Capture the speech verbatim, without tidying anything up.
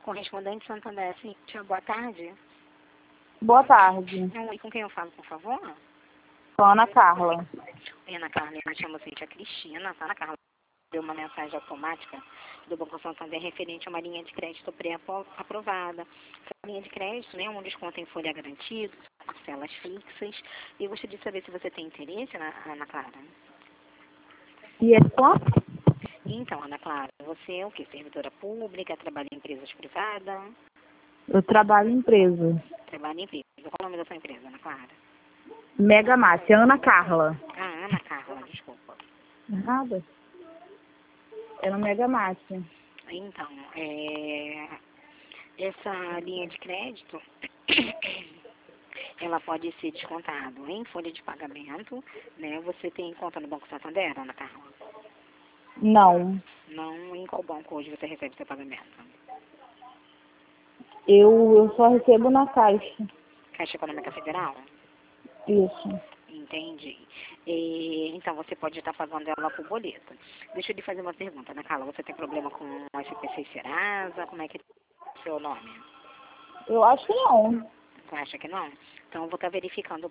Correspondente Santander, sim. Boa tarde. Boa tarde. Oi, com quem eu falo, por favor? Com a Ana Carla. Oi, Ana Carla, eu me chamo Cíntia Cristina. A Ana Carla deu uma mensagem automática do Banco Santander referente a uma linha de crédito pré-aprovada. Essa linha de crédito, né, um desconto em folha garantido, parcelas fixas. E eu gostaria de saber se você tem interesse, Ana, Ana Clara. E é quanto? Então, Ana Clara, você é o quê? Servidora pública, trabalha em empresas privadas? Eu trabalho em empresa. Trabalha em empresa. Qual é o nome da sua empresa, Ana Clara? Mega Márcia, Ana Carla. Ah, Ana Carla, desculpa. Nada. É no Mega Márcia. Então, é, essa linha de crédito, ela pode ser descontada em folha de pagamento, né? Você tem conta no Banco Santander, Ana Carla? Não. Não, em qual banco hoje você recebe seu pagamento? Eu, eu só recebo na Caixa. Caixa Econômica Federal? Isso. Entendi. E, então, você pode estar pagando ela por boleto. Deixa eu lhe fazer uma pergunta, Ana Carla. Você tem problema com o S P C e Serasa? Como é que é o seu nome? Eu acho que não. Você acha que não? Então, eu vou estar verificando